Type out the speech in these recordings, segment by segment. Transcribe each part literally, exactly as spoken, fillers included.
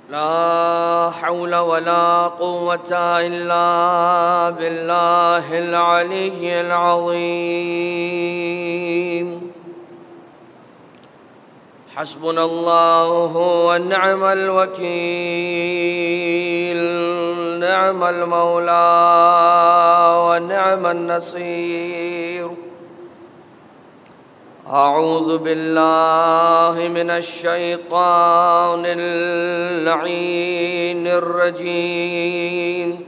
لا حول ولا قوة إلا بالله العلي العظيم. حسبنا الله ونعم الوكيل، نعم المولى ونعم النصير. أعوذ بالله من الشيطان اللعين الرجيم.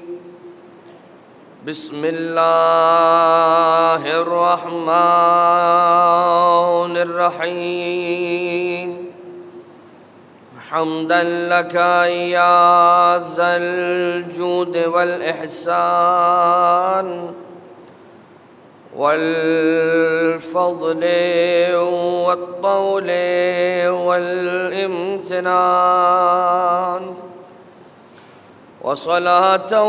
بسم الله الرحمن الرحيم. حمدا لك يا ذا الجود والإحسان والفضل والطول والامتنان، وصلاة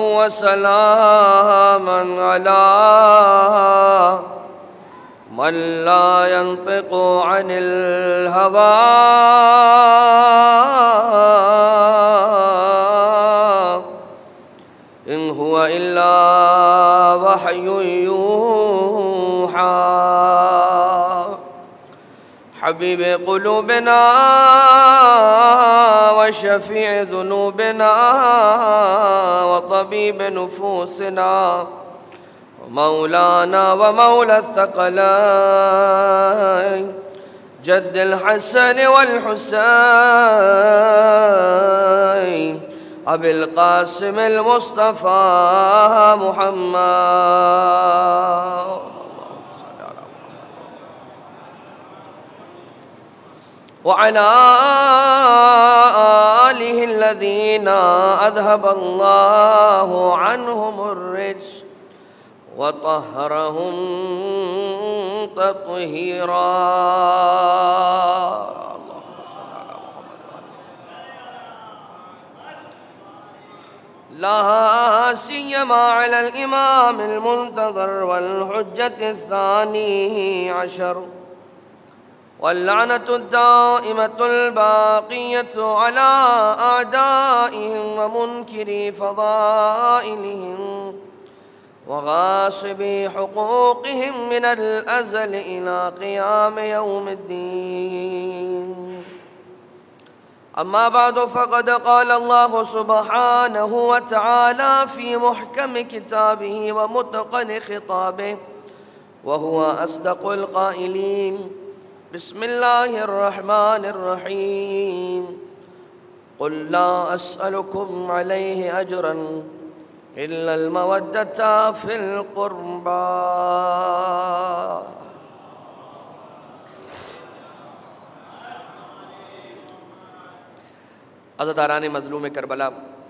وسلاما على من لا ينطق عن الهوى إن هو إلا وحي يوحى. حبيب قلوبنا وشفيع ذنوبنا وطبيب نفوسنا ومولانا ومولى الثقلين جد الحسن والحسين أبي القاسم المصطفى محمد وعلى آله الذين أذهب الله عنهم الرجس وطهرهم تطهيرا. اللهم صل على محمد لا سيما على الإمام المنتظر والحجة الثاني عشر، واللعنة الدائمة الباقية على أعدائهم ومنكري فضائلهم وغاصبي حقوقهم من الأزل إلى قيام يوم الدين. أما بعد، فقد قال الله سبحانه وتعالى في محكم كتابه ومتقن خطابه وهو أصدق القائلين. بسم الله الرحمن الرحيم. قل لا أسألكم عليه أجرا إلا المودة في القربى. عزاداران مظلوم کربلا،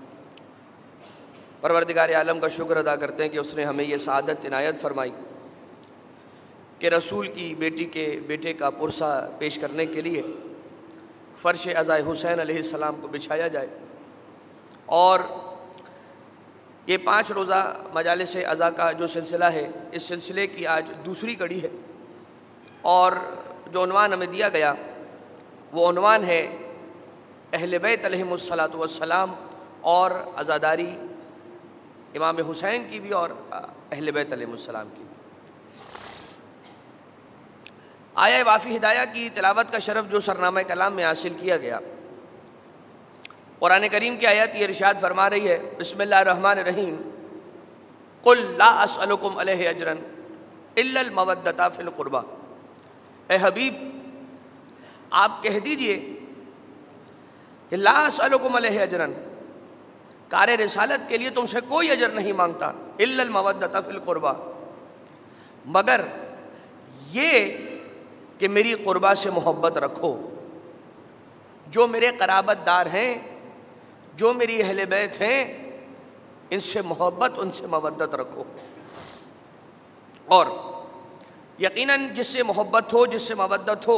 پروردگار عالم کا شکر ادا کرتے ہیں کہ اس نے ہمیں یہ سعادت عنایت فرمائی کہ رسول کی بیٹی کے بیٹے کا پرسہ پیش کرنے کے لیے فرش عزا حسین علیہ السلام کو بچھایا جائے، اور یہ پانچ روزہ مجالس عزا کا جو سلسلہ ہے، اس سلسلے کی آج دوسری کڑی ہے، اور جو عنوان ہمیں دیا گیا وہ عنوان ہے اہل بیت علیہم الصلاۃ والسلام، اور عزاداری امام حسین کی بھی اور اہل بیت علیہم السلام کی بھی۔ آیہ وافی ہدایہ کی تلاوت کا شرف جو سرنامہ کلام میں حاصل کیا گیا، قرآن کریم کی آیت یہ ارشاد فرما رہی ہے، بسم اللہ الرحمن الرحیم، قل لا اسألکم علیہ اجرا الا المودۃ فی القربى۔ اے حبیب، آپ کہہ دیجئے کہ لا اسألکم علیہ اجرا، کار رسالت کے لیے تم سے کوئی اجر نہیں مانگتا، الا المودۃ فی القربى، مگر یہ کہ میری قربا سے محبت رکھو، جو میرے قرابت دار ہیں، جو میری اہل بیت ہیں، ان سے محبت، ان سے مودت رکھو۔ اور یقیناً جس سے محبت ہو، جس سے مودت ہو،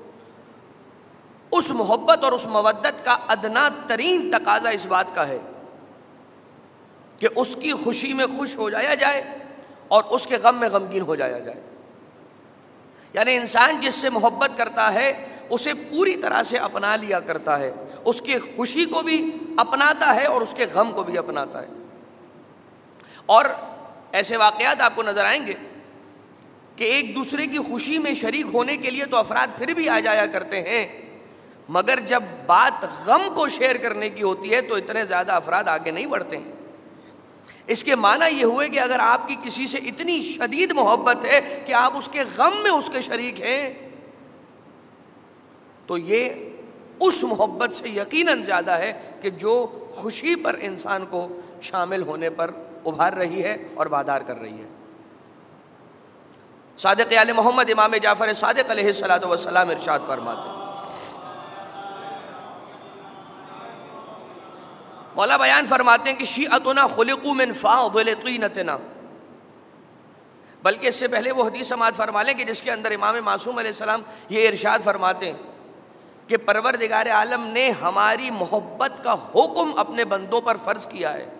اس محبت اور اس مودت کا ادنا ترین تقاضا اس بات کا ہے کہ اس کی خوشی میں خوش ہو جایا جائے اور اس کے غم میں غمگین ہو جایا جائے۔ یعنی انسان جس سے محبت کرتا ہے اسے پوری طرح سے اپنا لیا کرتا ہے، اس کے خوشی کو بھی اپناتا ہے اور اس کے غم کو بھی اپناتا ہے۔ اور ایسے واقعات آپ کو نظر آئیں گے کہ ایک دوسرے کی خوشی میں شریک ہونے کے لیے تو افراد پھر بھی آ جایا کرتے ہیں، مگر جب بات غم کو شیئر کرنے کی ہوتی ہے تو اتنے زیادہ افراد آگے نہیں بڑھتے ہیں۔ اس کے معنی یہ ہوئے کہ اگر آپ کی کسی سے اتنی شدید محبت ہے کہ آپ اس کے غم میں اس کے شریک ہیں، تو یہ اس محبت سے یقیناً زیادہ ہے کہ جو خوشی پر انسان کو شامل ہونے پر ابھار رہی ہے اور وادار کر رہی ہے۔ صادق آل محمد امام جعفر صادق علیہ الصلوۃ والسلام ارشاد فرماتے ہیں، مولا بیان فرماتے ہیں کہ شیعتنا خلقوا من فاضل طینتنا، بلکہ اس سے پہلے وہ حدیث سماعت فرما لیں کہ جس کے اندر امام معصوم علیہ السلام یہ ارشاد فرماتے ہیں کہ پروردگار عالم نے ہماری محبت کا حکم اپنے بندوں پر فرض کیا ہے۔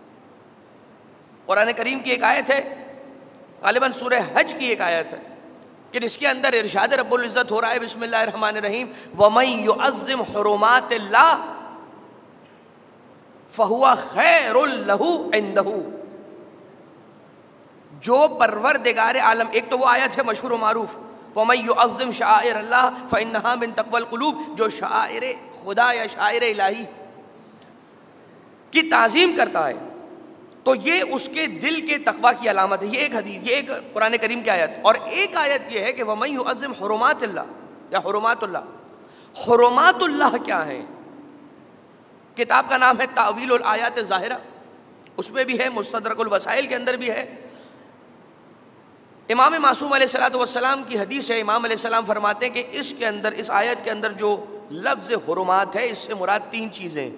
قرآن کریم کی ایک آیت ہے، غالباً سورہ حج کی ایک آیت ہے، کہ جس کے اندر ارشاد رب العزت ہو رہا ہے، بسم اللہ الرحمن الرحیم، وَمَن يُعَظِّمْ حُرُمَاتِ اللَّهِ فَهُوَ خَيْرٌ لَهُ عِندَهُ، جو پروردگار عالم، ایک تو وہ آیت ہے مشہور و معروف، وَمَن يُعَظِّمْ شَعَائِرَ اللَّهِ فَإِنَّهَا مِن تَقْوَى الْقُلُوبِ، جو شعائر خدا یا شعائر الہی کی تعظیم کرتا ہے تو یہ اس کے دل کے تقویٰ کی علامت ہے۔ یہ ایک حدیث، یہ ایک قرآن کریم کی آیت، اور ایک آیت یہ ہے کہ وَمَن يُعَظِّمْ حُرُمَاتِ اللَّهِ یا حرمات اللہ۔ حرمات اللہ کیا ہیں؟ کتاب کا نام ہے تأویل الآیات الظاہرہ، اس میں بھی ہے، مستدرک الوسائل کے اندر بھی ہے۔ امام معصوم علیہ الصلوۃ والسلام کی حدیث ہے، امام علیہ السلام فرماتے ہیں کہ اس کے اندر، اس آیت کے اندر جو لفظ حرمات ہے، اس سے مراد تین چیزیں،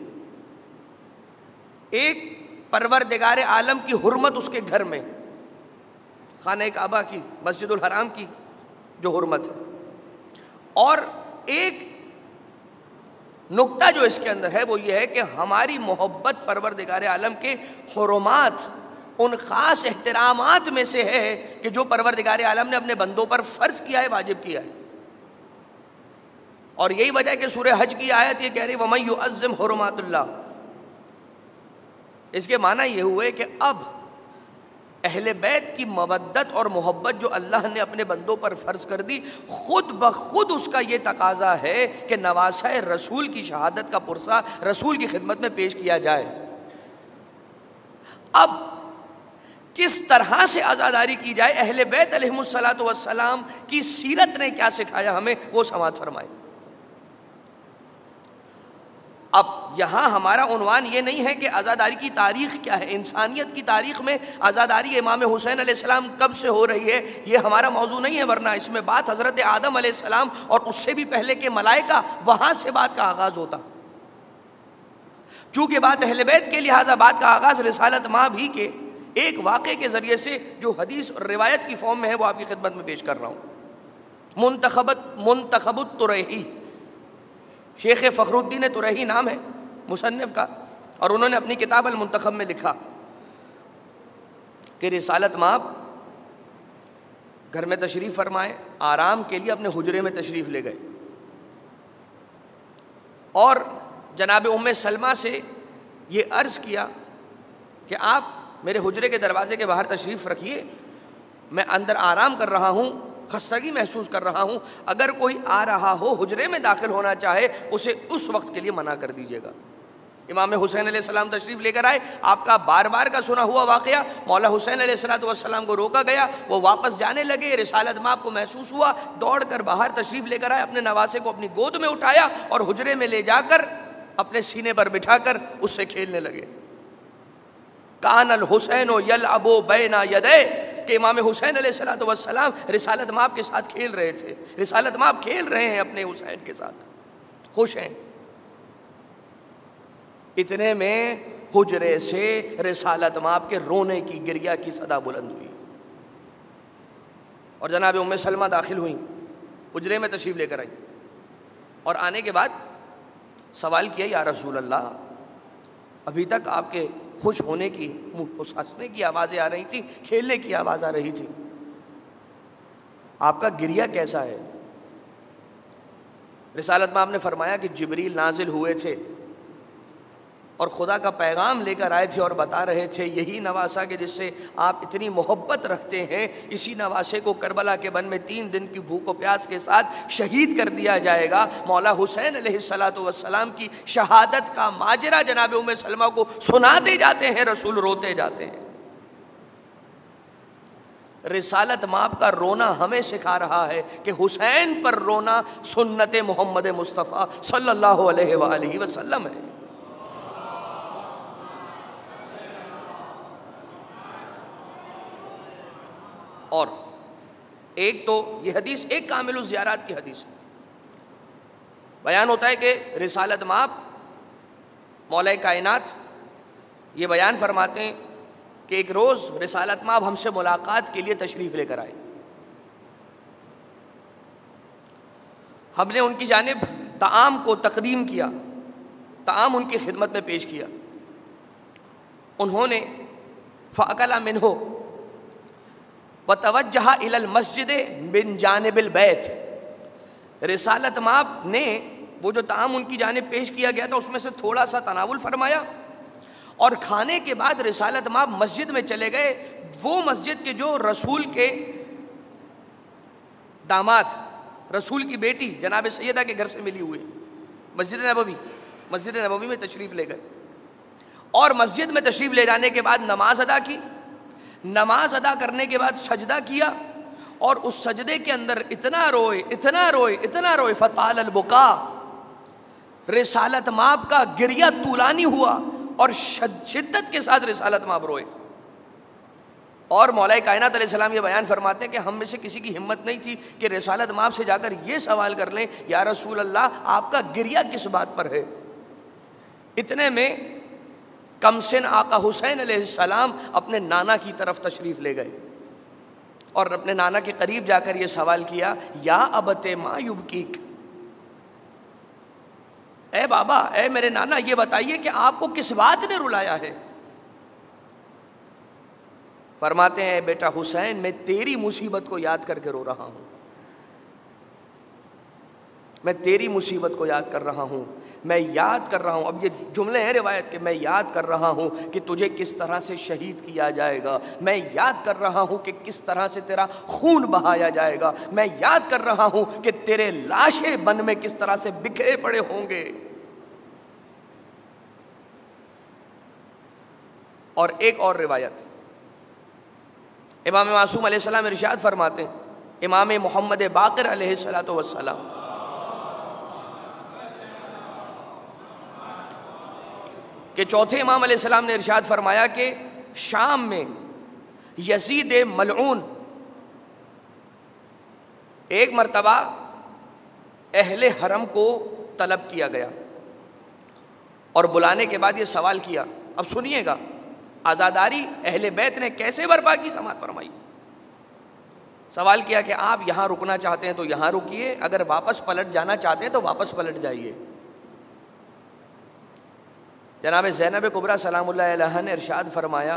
ایک پروردگار عالم کی حرمت اس کے گھر میں، خانہ کعبہ کی، مسجد الحرام کی جو حرمت ہے، اور ایک نقطہ جو اس کے اندر ہے وہ یہ ہے کہ ہماری محبت پروردگار عالم کے حرمات، ان خاص احترامات میں سے ہے کہ جو پروردگار عالم نے اپنے بندوں پر فرض کیا ہے، واجب کیا ہے۔ اور یہی وجہ ہے کہ سورہ حج کی آیت یہ کہہ رہی وَمَن يُعَظِّمْ حُرُمَاتِ اللَّهِ، اس کے معنی یہ ہوئے کہ اب اہل بیت کی مودت اور محبت جو اللہ نے اپنے بندوں پر فرض کر دی، خود بخود اس کا یہ تقاضا ہے کہ نواسۂ رسول کی شہادت کا پرسہ رسول کی خدمت میں پیش کیا جائے۔ اب کس طرح سے عزاداری کی جائے، اہل بیت علیہم الصلاۃ والسلام کی سیرت نے کیا سکھایا ہمیں، وہ سماعت فرمائے۔ اب یہاں ہمارا عنوان یہ نہیں ہے کہ عزاداری کی تاریخ کیا ہے، انسانیت کی تاریخ میں عزاداری امام حسین علیہ السلام کب سے ہو رہی ہے، یہ ہمارا موضوع نہیں ہے، ورنہ اس میں بات حضرت آدم علیہ السلام اور اس سے بھی پہلے کے ملائکہ، وہاں سے بات کا آغاز ہوتا۔ چونکہ بات اہل بیت کے لہٰذا بات کا آغاز رسالت ماں بھی کے ایک واقعے کے ذریعے سے جو حدیث اور روایت کی فارم میں ہے وہ آپ کی خدمت میں پیش کر رہا ہوں۔ منتخبت منتخب الطریحی، شیخ فخر الدین طریحی نام ہے مصنف کا، اور انہوں نے اپنی کتاب المنتخب میں لکھا کہ رسالت مآب گھر میں تشریف فرمائے، آرام کے لیے اپنے حجرے میں تشریف لے گئے، اور جناب ام سلمہ سے یہ عرض کیا کہ آپ میرے حجرے کے دروازے کے باہر تشریف رکھیے، میں اندر آرام کر رہا ہوں، خستگی محسوس کر رہا ہوں، اگر کوئی آ رہا ہو حجرے میں داخل ہونا چاہے اسے اس وقت کے لیے منع کر دیجیے گا۔ امام حسین علیہ السلام تشریف لے کر آئے، آپ کا بار بار کا سنا ہوا واقعہ، مولا حسین علیہ السلام والسلام کو روکا گیا، وہ واپس جانے لگے، رسالت مآب کو محسوس ہوا، دوڑ کر باہر تشریف لے کر آئے، اپنے نواسے کو اپنی گود میں اٹھایا اور حجرے میں لے جا کر اپنے سینے پر بٹھا کر اس سے کھیلنے لگے۔ کان الحسین یلعب بین یدیہ، کہ امام حسین علیہ الصلوۃ والسلام رسالت مآب کے ساتھ کھیل رہے تھے، رسالت مآب کھیل رہے ہیں اپنے حسین کے ساتھ، خوش ہیں۔ اتنے میں حجرے سے رسالت مآب کے رونے کی، گریہ کی صدا بلند ہوئی، اور جناب ام سلمہ داخل ہوئیں، حجرے میں تشریف لے کر آئی، اور آنے کے بعد سوال کیا، یا رسول اللہ، ابھی تک آپ کے خوش ہونے کی، ہنسنے کی آوازیں آ رہی تھیں، کھیلنے کی آواز آ رہی تھی، آپ کا گریہ کیسا ہے؟ رسالت مآب نے فرمایا کہ جبریل نازل ہوئے تھے اور خدا کا پیغام لے کر آئے تھے اور بتا رہے تھے یہی نواسہ کہ جس سے آپ اتنی محبت رکھتے ہیں، اسی نواسے کو کربلا کے بن میں تین دن کی بھوک و پیاس کے ساتھ شہید کر دیا جائے گا۔ مولا حسین علیہ الصلوۃ والسلام کی شہادت کا ماجرا جناب ام سلمہ کو سناتے جاتے ہیں، رسول روتے جاتے ہیں۔ رسالت مآب کا رونا ہمیں سکھا رہا ہے کہ حسین پر رونا سنت محمد مصطفیٰ صلی اللہ علیہ وآلہ وسلم ہے۔ اور ایک تو یہ حدیث ایک کامل الزیارات کی حدیث ہے، بیان ہوتا ہے کہ رسالت مآب مولا کائنات یہ بیان فرماتے ہیں کہ ایک روز رسالت مآب ہم سے ملاقات کے لیے تشریف لے کر آئے، ہم نے ان کی جانب طعام کو تقدیم کیا، طعام ان کی خدمت میں پیش کیا، انہوں نے فَأَكَلَ مِنْهُ وَتَوَجَّهَ إِلَى الْمَسْجِدِ مِنْ جَانِبِ الْبَيْتِ، رسالت مآب نے وہ جو طعام ان کی جانب پیش کیا گیا تھا اس میں سے تھوڑا سا تناول فرمایا، اور کھانے کے بعد رسالت مآب مسجد میں چلے گئے، وہ مسجد کے جو رسول کے داماد، رسول کی بیٹی جناب سیدہ کے گھر سے ملی ہوئی مسجد نبوی، مسجد نبوی میں تشریف لے گئے، اور مسجد میں تشریف لے جانے کے بعد نماز ادا کی، نماز ادا کرنے کے بعد سجدہ کیا، اور اس سجدے کے اندر اتنا روئے اتنا روئے اتنا روئے فطال البکا، رسالت مآب کا گریہ طولانی ہوا اور شدت کے ساتھ رسالت مآب روئے۔ اور مولا کائنات علیہ السلام یہ بیان فرماتے ہیں کہ ہم میں سے کسی کی ہمت نہیں تھی کہ رسالت مآب سے جا کر یہ سوال کر لیں یا رسول اللہ آپ کا گریہ کس بات پر ہے۔ اتنے میں کمسن آقا حسین علیہ السلام اپنے نانا کی طرف تشریف لے گئے اور اپنے نانا کے قریب جا کر یہ سوال کیا یا ابت ما یبکیک، اے بابا اے میرے نانا یہ بتائیے کہ آپ کو کس بات نے رلایا ہے۔ فرماتے ہیں بیٹا حسین میں تیری مصیبت کو یاد کر کے رو رہا ہوں، میں تیری مصیبت کو یاد کر رہا ہوں، میں یاد کر رہا ہوں، اب یہ جملے ہیں روایت کے، میں یاد کر رہا ہوں کہ تجھے کس طرح سے شہید کیا جائے گا، میں یاد کر رہا ہوں کہ کس طرح سے تیرا خون بہایا جائے گا، میں یاد کر رہا ہوں کہ تیرے لاشیں بن میں کس طرح سے بکھرے پڑے ہوں گے۔ اور ایک اور روایت امام معصوم علیہ السلام ارشاد فرماتے ہیں، امام محمد باقر علیہ الصلوۃ والسلام کہ چوتھے امام علیہ السلام نے ارشاد فرمایا کہ شام میں یزید ملعون ایک مرتبہ اہل حرم کو طلب کیا گیا اور بلانے کے بعد یہ سوال کیا، اب سنیے گا آزاداری اہل بیت نے کیسے برپا کی، سماعت فرمائی۔ سوال کیا کہ آپ یہاں رکنا چاہتے ہیں تو یہاں رکیے، اگر واپس پلٹ جانا چاہتے ہیں تو واپس پلٹ جائیے۔ جناب زینب کبریٰ سلام اللہ علیہ نے ارشاد فرمایا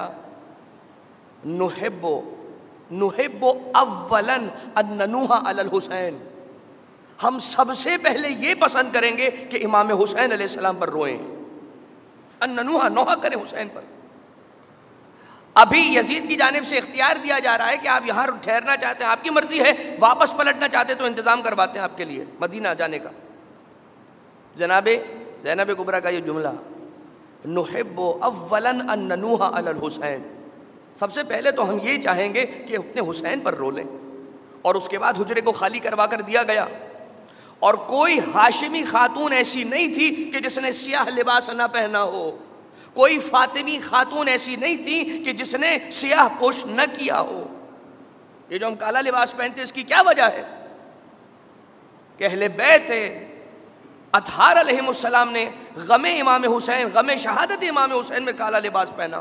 نحب نحب اولا ان ننوح علی الحسین، ہم سب سے پہلے یہ پسند کریں گے کہ امام حسین علیہ السلام پر روئیں، ان ننوح نوحہ کریں حسین پر۔ ابھی یزید کی جانب سے اختیار دیا جا رہا ہے کہ آپ یہاں ٹھہرنا چاہتے ہیں آپ کی مرضی ہے، واپس پلٹنا چاہتے ہیں تو انتظام کرواتے ہیں آپ کے لیے مدینہ جانے کا۔ جناب زینب کبریٰ کا یہ جملہ نحب اولا ان ننوح علی الحسین، سب سے پہلے تو ہم یہ چاہیں گے کہ اپنے حسین پر رو لیں، اور اس کے بعد حجرے کو خالی کروا کر دیا گیا، اور کوئی ہاشمی خاتون ایسی نہیں تھی کہ جس نے سیاہ لباس نہ پہنا ہو، کوئی فاطمی خاتون ایسی نہیں تھی کہ جس نے سیاہ پوش نہ کیا ہو۔ یہ جو ہم کالا لباس پہنتے ہیں اس کی کیا وجہ ہے کہ اہل بیت اطہار علیہ السلام نے غم امام حسین، غم شہادت امام حسین میں کالا لباس پہنا،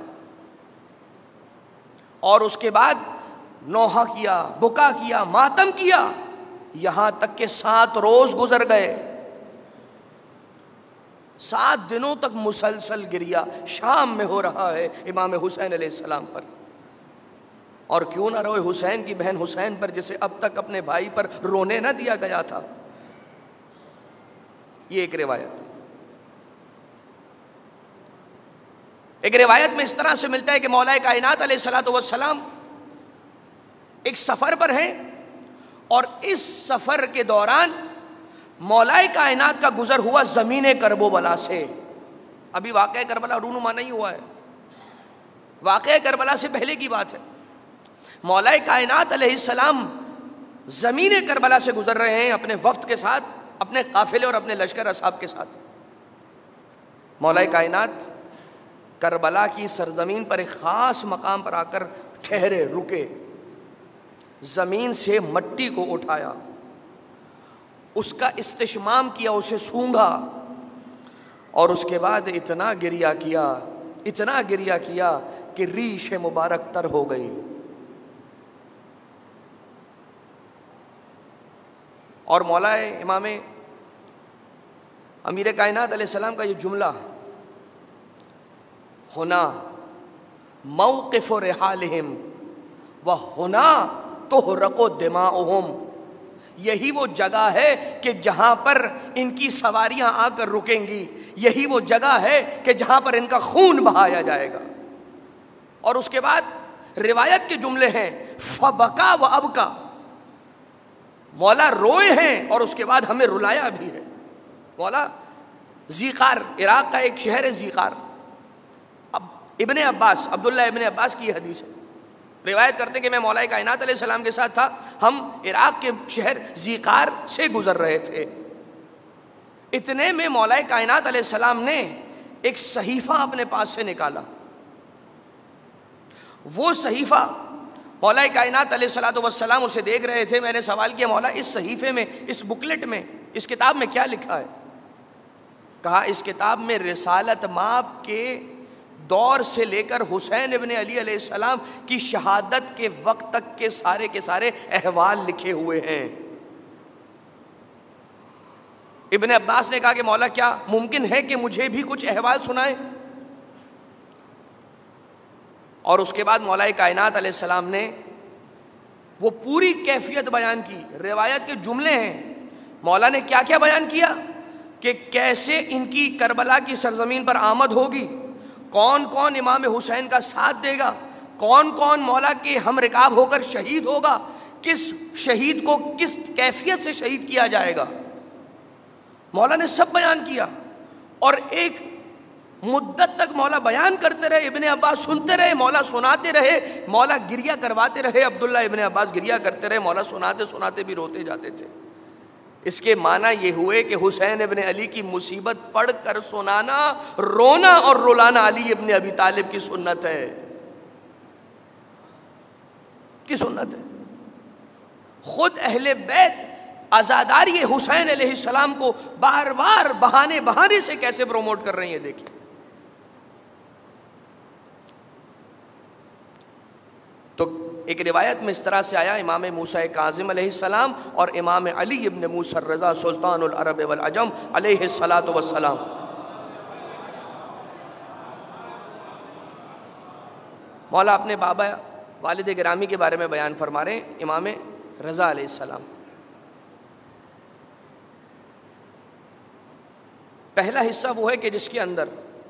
اور اس کے بعد نوحہ کیا، بکا کیا، ماتم کیا، یہاں تک کہ سات روز گزر گئے، سات دنوں تک مسلسل گریہ شام میں ہو رہا ہے امام حسین علیہ السلام پر۔ اور کیوں نہ روئے حسین کی بہن حسین پر، جسے اب تک اپنے بھائی پر رونے نہ دیا گیا تھا۔ یہ ایک روایت. ایک روایت میں اس طرح سے ملتا ہے کہ مولا کائنات علیہ الصلوۃ والسلام ایک سفر پر ہیں اور اس سفر کے دوران مولا کائنات کا گزر ہوا زمین کرب و بلا سے. ابھی واقعہ کربلا رونما نہیں ہوا ہے، واقعہ کربلا سے پہلے کی بات ہے. مولا کائنات علیہ السلام زمین کربلا سے گزر رہے ہیں اپنے وفد کے ساتھ، اپنے قافلے اور اپنے لشکر اصحاب کے ساتھ. مولا کائنات کربلا کی سرزمین پر ایک خاص مقام پر آ کر ٹھہرے، رکے، زمین سے مٹی کو اٹھایا، اس کا استشمام کیا، اسے سونگھا اور اس کے بعد اتنا گریہ کیا، اتنا گریہ کیا کہ ریش مبارک تر ہو گئی. اور مولا امام امیر کائنات علیہ السلام کا یہ جملہ، ہونا موقف رحالہم وہنا تحرق دماؤہم، یہی وہ جگہ ہے کہ جہاں پر ان کی سواریاں آ کر رکیں گی، یہی وہ جگہ ہے کہ جہاں پر ان کا خون بہایا جائے گا. اور اس کے بعد روایت کے جملے ہیں فبکا و ابکا، مولا روئے ہیں اور اس کے بعد ہمیں رلایا بھی ہے. مولا ذیقار، عراق کا ایک شہر ہے ذیقار. اب ابن عباس، عبداللہ ابن عباس کی یہ حدیث ہے، روایت کرتے کہ میں مولا کائنات علیہ السلام کے ساتھ تھا، ہم عراق کے شہر ذیقار سے گزر رہے تھے. اتنے میں مولا کائنات علیہ السلام نے ایک صحیفہ اپنے پاس سے نکالا. وہ صحیفہ مولا کائنات علیہ الصلوۃ والسلام اسے دیکھ رہے تھے. میں نے سوال کیا مولا اس صحیفے میں، اس بکلٹ میں، اس کتاب میں کیا لکھا ہے؟ کہا اس کتاب میں رسالت مآب کے دور سے لے کر حسین ابن علی علیہ السلام کی شہادت کے وقت تک کے سارے کے سارے احوال لکھے ہوئے ہیں. ابن عباس نے کہا کہ مولا کیا ممکن ہے کہ مجھے بھی کچھ احوال سنائیں؟ اور اس کے بعد مولا کائنات علیہ السلام نے وہ پوری کیفیت بیان کی. روایت کے جملے ہیں، مولا نے کیا کیا بیان کیا کہ کیسے ان کی کربلا کی سرزمین پر آمد ہوگی، کون کون امام حسین کا ساتھ دے گا، کون کون مولا کے ہم رکاب ہو کر شہید ہوگا، کس شہید کو کس کیفیت سے شہید کیا جائے گا. مولا نے سب بیان کیا اور ایک مدت تک مولا بیان کرتے رہے، ابن عباس سنتے رہے، مولا سناتے رہے، مولا گریہ کرواتے رہے، عبداللہ ابن عباس گریہ کرتے رہے، مولا سناتے سناتے بھی روتے جاتے تھے. اس کے معنی یہ ہوئے کہ حسین ابن علی کی مصیبت پڑھ کر سنانا، رونا اور رلانا علی ابن ابی طالب کی سنت ہے، کی سنت ہے. خود اہل بیت عزاداری حسین علیہ السلام کو بار بار بہانے بہانے سے کیسے پروموٹ کر رہی ہیں، دیکھیں. تو ایک روایت میں اس طرح سے آیا، امام موسیٰ کاظم علیہ السلام اور امام علی ابن موسیٰ الرضا سلطان العرب والعجم علیہ الصلاۃ والسلام، مولا اپنے بابا والد گرامی کے بارے میں بیان فرما رہے ہیں، امام رضا علیہ السلام. پہلا حصہ وہ ہے کہ جس کے اندر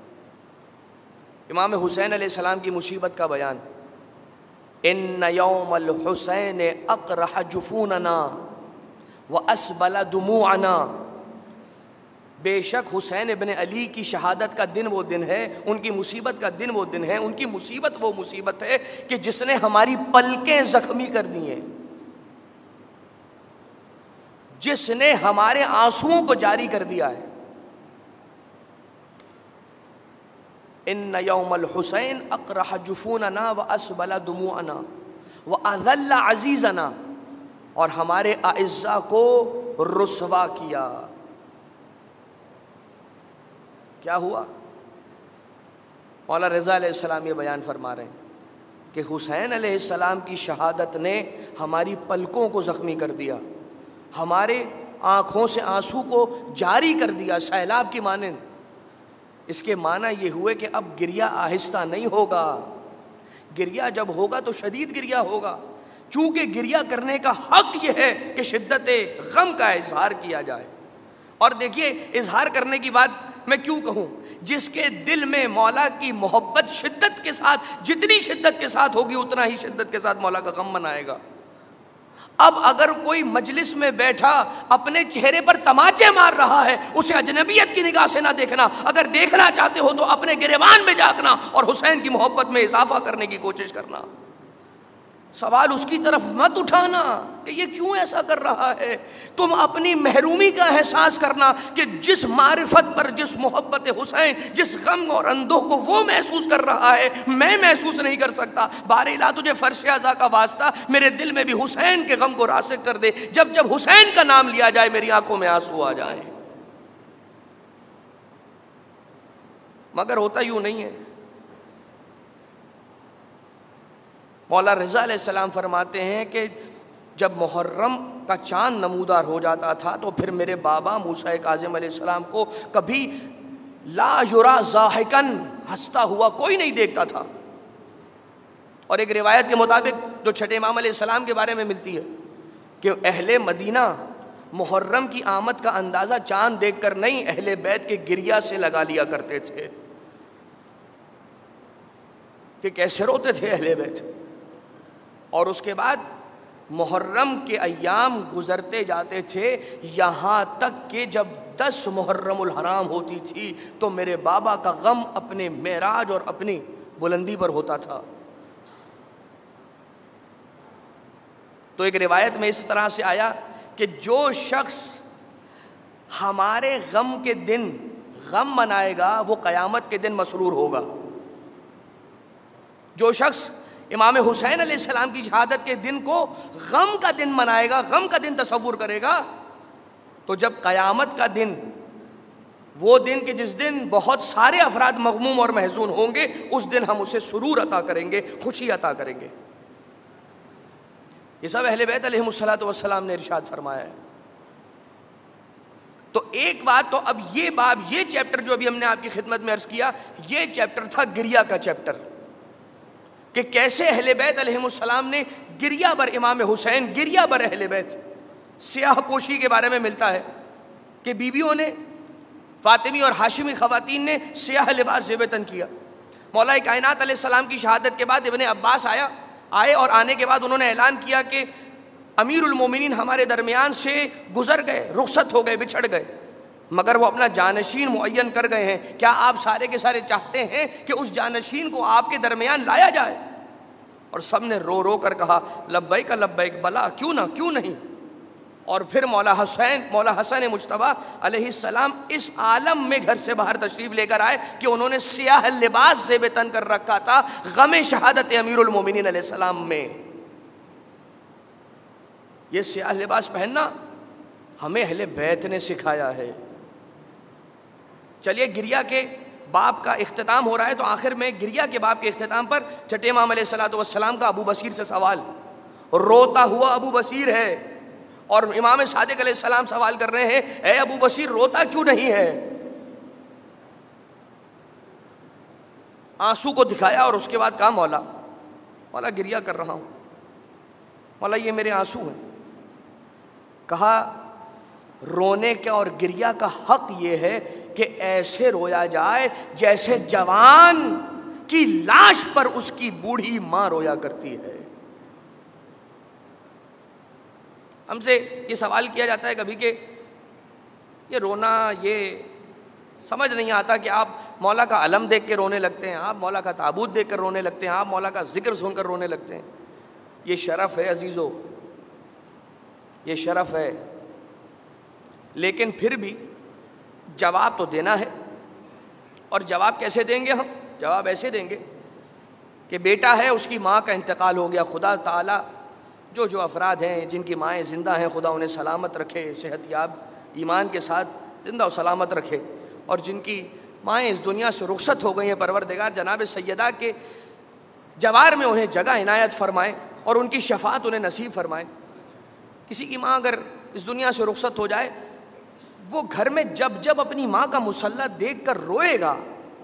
امام حسین علیہ السلام کی مصیبت کا بیان، ان یوم الحسین اقرح جفوننا واسبل دموعنا، بے شک حسین ابن علی کی شہادت کا دن وہ دن ہے، ان کی مصیبت کا دن وہ دن ہے، ان کی مصیبت وہ مصیبت ہے کہ جس نے ہماری پلکیں زخمی کر دی ہیں، جس نے ہمارے آنسوؤں کو جاری کر دیا ہے. ان یوم الحسین اقرح جفوننا واسبل دموعنا واذل عزیزنا، اور ہمارے اعزاء کو رسوا کیا. کیا ہوا؟ مولا رضا علیہ السلام یہ بیان فرما رہے ہیں کہ حسین علیہ السلام کی شہادت نے ہماری پلکوں کو زخمی کر دیا، ہمارے آنکھوں سے آنسو کو جاری کر دیا سیلاب کی مانند. اس کے معنی یہ ہوئے کہ اب گریہ آہستہ نہیں ہوگا، گریہ جب ہوگا تو شدید گریہ ہوگا، چونکہ گریہ کرنے کا حق یہ ہے کہ شدت غم کا اظہار کیا جائے. اور دیکھیے اظہار کرنے کی بات میں کیوں کہوں، جس کے دل میں مولا کی محبت شدت کے ساتھ، جتنی شدت کے ساتھ ہوگی اتنا ہی شدت کے ساتھ مولا کا غم منائے گا۔ اب اگر کوئی مجلس میں بیٹھا اپنے چہرے پر تماچے مار رہا ہے، اسے اجنبیت کی نگاہ سے نہ دیکھنا، اگر دیکھنا چاہتے ہو تو اپنے گریبان میں جھانکنا اور حسین کی محبت میں اضافہ کرنے کی کوشش کرنا۔ سوال اس کی طرف مت اٹھانا کہ یہ کیوں ایسا کر رہا ہے، تم اپنی محرومی کا احساس کرنا کہ جس معرفت پر، جس محبت حسین، جس غم اور اندوہ کو وہ محسوس کر رہا ہے میں محسوس نہیں کر سکتا۔ بار الہ تجھے فرش اعضا کا واسطہ میرے دل میں بھی حسین کے غم کو راسخ کر دے، جب جب حسین کا نام لیا جائے میری آنکھوں میں آنسو آ جائیں۔ مگر ہوتا یوں نہیں ہے۔ مولا رضا علیہ السلام فرماتے ہیں کہ جب محرم کا چاند نمودار ہو جاتا تھا تو پھر میرے بابا موسیٰ کاظم علیہ السلام کو کبھی لا یرا ضاحکن، ہنستا ہوا کوئی نہیں دیکھتا تھا۔ اور ایک روایت کے مطابق جو چھٹے امام علیہ السلام کے بارے میں ملتی ہے کہ اہل مدینہ محرم کی آمد کا اندازہ چاند دیکھ کر نہیں، اہل بیت کے گریہ سے لگا لیا کرتے تھے کہ کیسے روتے تھے اہل بیت۔ اور اس کے بعد محرم کے ایام گزرتے جاتے تھے، یہاں تک کہ جب دس محرم الحرام ہوتی تھی تو میرے بابا کا غم اپنے معراج اور اپنی بلندی پر ہوتا تھا۔ تو ایک روایت میں اس طرح سے آیا کہ جو شخص ہمارے غم کے دن غم منائے گا وہ قیامت کے دن مسرور ہوگا۔ جو شخص امام حسین علیہ السلام کی شہادت کے دن کو غم کا دن منائے گا، غم کا دن تصور کرے گا، تو جب قیامت کا دن، وہ دن کہ جس دن بہت سارے افراد مغموم اور محزون ہوں گے، اس دن ہم اسے سرور عطا کریں گے، خوشی عطا کریں گے۔ یہ سب اہل بیت علیہم الصلوۃ والسلام نے ارشاد فرمایا ہے۔ تو ایک بات تو اب یہ باب، یہ چیپٹر جو ابھی ہم نے آپ کی خدمت میں عرض کیا، یہ چیپٹر تھا گریہ کا چیپٹر، کہ کیسے اہل بیت علیہم السلام نے گریہ بر امام حسین، گریہ بر اہل بیت، سیاہ پوشی کے بارے میں ملتا ہے کہ بیویوں نے، فاطمی اور ہاشمی خواتین نے سیاہ لباس زیب تن کیا۔ مولا کائنات علیہ السلام کی شہادت کے بعد ابن عباس آیا آئے اور آنے کے بعد انہوں نے اعلان کیا کہ امیر المومنین ہمارے درمیان سے گزر گئے، رخصت ہو گئے، بچھڑ گئے، مگر وہ اپنا جانشین معین کر گئے ہیں، کیا آپ سارے کے سارے چاہتے ہیں کہ اس جانشین کو آپ کے درمیان لایا جائے؟ اور سب نے رو رو کر کہا لبیک لبیک، بلا، کیوں نہ، کیوں نہیں۔ اور پھر مولا حسین، مولا حسن مجتبیٰ علیہ السلام اس عالم میں گھر سے باہر تشریف لے کر آئے کہ انہوں نے سیاہ لباس زیب تن کر رکھا تھا غم شہادت امیر المومنین علیہ السلام میں۔ یہ سیاہ لباس پہننا ہمیں اہل بیت نے سکھایا ہے۔ چلیے گریہ کے باب کا اختتام ہو رہا ہے، تو آخر میں گریہ کے باب کے اختتام پر چھٹے امام علیہ الصلوۃ والسلام کا ابو بصیر سے سوال، روتا ہوا ابو بصیر ہے، اور امام صادق علیہ السلام سوال کر رہے ہیں اے ابو بصیر روتا کیوں نہیں ہے؟ آنسو کو دکھایا اور اس کے بعد کہا مولا مولا گریہ کر رہا ہوں، مولا یہ میرے آنسو ہیں۔ کہا رونے کا اور گریہ کا حق یہ ہے کہ ایسے رویا جائے جیسے جوان کی لاش پر اس کی بوڑھی ماں رویا کرتی ہے۔ ہم سے یہ سوال کیا جاتا ہے کبھی کہ یہ رونا، یہ سمجھ نہیں آتا کہ آپ مولا کا علم دیکھ کے رونے لگتے ہیں، آپ مولا کا تابوت دیکھ کر رونے لگتے ہیں، آپ مولا کا ذکر سن کر رونے لگتے ہیں۔ یہ شرف ہے عزیزو، یہ شرف ہے، لیکن پھر بھی جواب تو دینا ہے۔ اور جواب کیسے دیں گے ہم؟ جواب ایسے دیں گے کہ بیٹا ہے، اس کی ماں کا انتقال ہو گیا، خدا تعالیٰ جو جو افراد ہیں جن کی مائیں زندہ ہیں خدا انہیں سلامت رکھے، صحت یاب ایمان کے ساتھ زندہ و سلامت رکھے، اور جن کی مائیں اس دنیا سے رخصت ہو گئی ہیں پروردگار جناب سیدہ کے جوار میں انہیں جگہ عنایت فرمائیں اور ان کی شفاعت انہیں نصیب فرمائیں۔ کسی کی ماں اگر اس دنیا سے رخصت ہو جائے، وہ گھر میں جب جب اپنی ماں کا مصلی دیکھ کر روئے گا،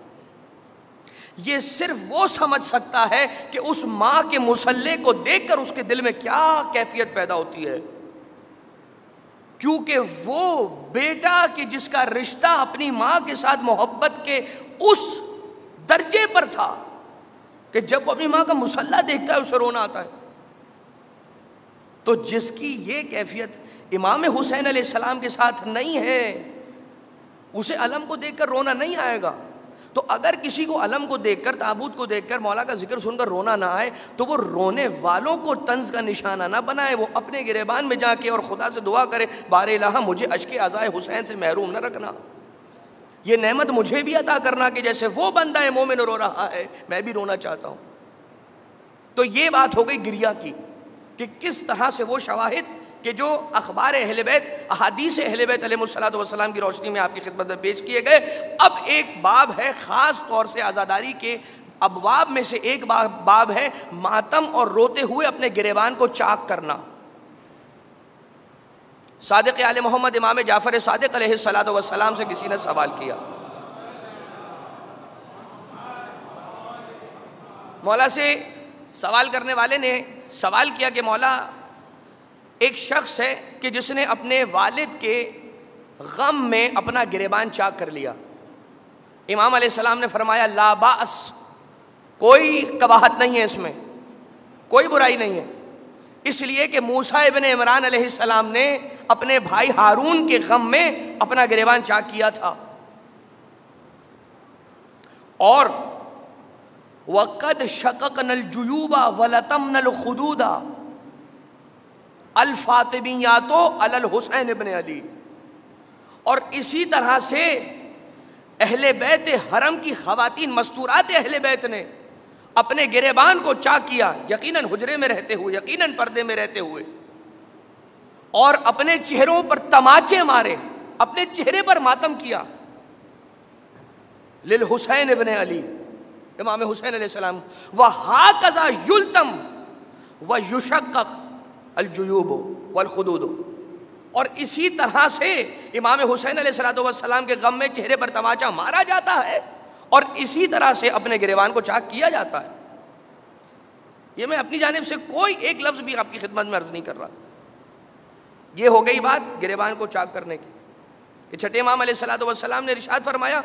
یہ صرف وہ سمجھ سکتا ہے کہ اس ماں کے مصلی کو دیکھ کر اس کے دل میں کیا کیفیت پیدا ہوتی ہے۔ کیونکہ وہ بیٹا کہ جس کا رشتہ اپنی ماں کے ساتھ محبت کے اس درجے پر تھا کہ جب وہ اپنی ماں کا مصلی دیکھتا ہے اسے رونا آتا ہے، تو جس کی یہ کیفیت امام حسین علیہ السلام کے ساتھ نہیں ہے اسے علم کو دیکھ کر رونا نہیں آئے گا۔ تو اگر کسی کو علم کو دیکھ کر، تابوت کو دیکھ کر، مولا کا ذکر سن کر رونا نہ آئے تو وہ رونے والوں کو طنز کا نشانہ نہ بنائے، وہ اپنے گریبان میں جا کے اور خدا سے دعا کرے، بار الہ مجھے اشک عزائے حسین سے محروم نہ رکھنا، یہ نعمت مجھے بھی عطا کرنا کہ جیسے وہ بندہ مومن رو رہا ہے میں بھی رونا چاہتا ہوں۔ تو یہ بات ہو گئی گریہ کی کہ کس طرح سے وہ شواہد کہ جو اخبار اہل بیت، احادیث اہل بیت علیہ الصلوۃ والسلام کی روشنی میں آپ کی خدمت میں پیش کیے گئے۔ اب ایک باب ہے خاص طور سے عزاداری کے ابواب میں سے ایک باب ہے ماتم اور روتے ہوئے اپنے گریبان کو چاک کرنا۔ صادق آل محمد امام جعفر صادق علیہ الصلوۃ والسلام سے کسی نے سوال کیا، مولا سے سوال کرنے والے نے سوال کیا کہ مولا ایک شخص ہے کہ جس نے اپنے والد کے غم میں اپنا گریبان چاک کر لیا۔ امام علیہ السلام نے فرمایا لا باس، کوئی قباحت نہیں ہے، اس میں کوئی برائی نہیں ہے، اس لیے کہ موسیٰ ابن عمران علیہ السلام نے اپنے بھائی ہارون کے غم میں اپنا گریبان چاک کیا تھا۔ اور وَقَدْ شَقَقْنَا الْجُيُوبَ وَلَطَمْنَا الْخُدُودَ الفاطمیات علی الحسین ابن علی، اور اسی طرح سے اہل بیت حرم کی خواتین مستورات اہل بیت نے اپنے گریبان کو چاک کیا، یقیناً حجرے میں رہتے ہوئے، یقیناً پردے میں رہتے ہوئے، اور اپنے چہروں پر تماچے مارے، اپنے چہرے پر ماتم کیا للحسین ابن علی، امام حسین علیہ السلام۔ وَهَكَذَا يُلْتَمْ وَيُشَقَّقْ الجیوب والخدود، اور اسی طرح سے امام حسین علیہ الصلوۃ والسلام کے غم میں چہرے پر تماچا مارا جاتا ہے اور اسی طرح سے اپنے گریبان کو چاک کیا جاتا ہے۔ یہ میں اپنی جانب سے کوئی ایک لفظ بھی آپ کی خدمت میں عرض نہیں کر رہا۔ یہ ہو گئی بات گریبان کو چاک کرنے کی کہ چھٹے امام علیہ الصلوۃ والسلام نے ارشاد فرمایا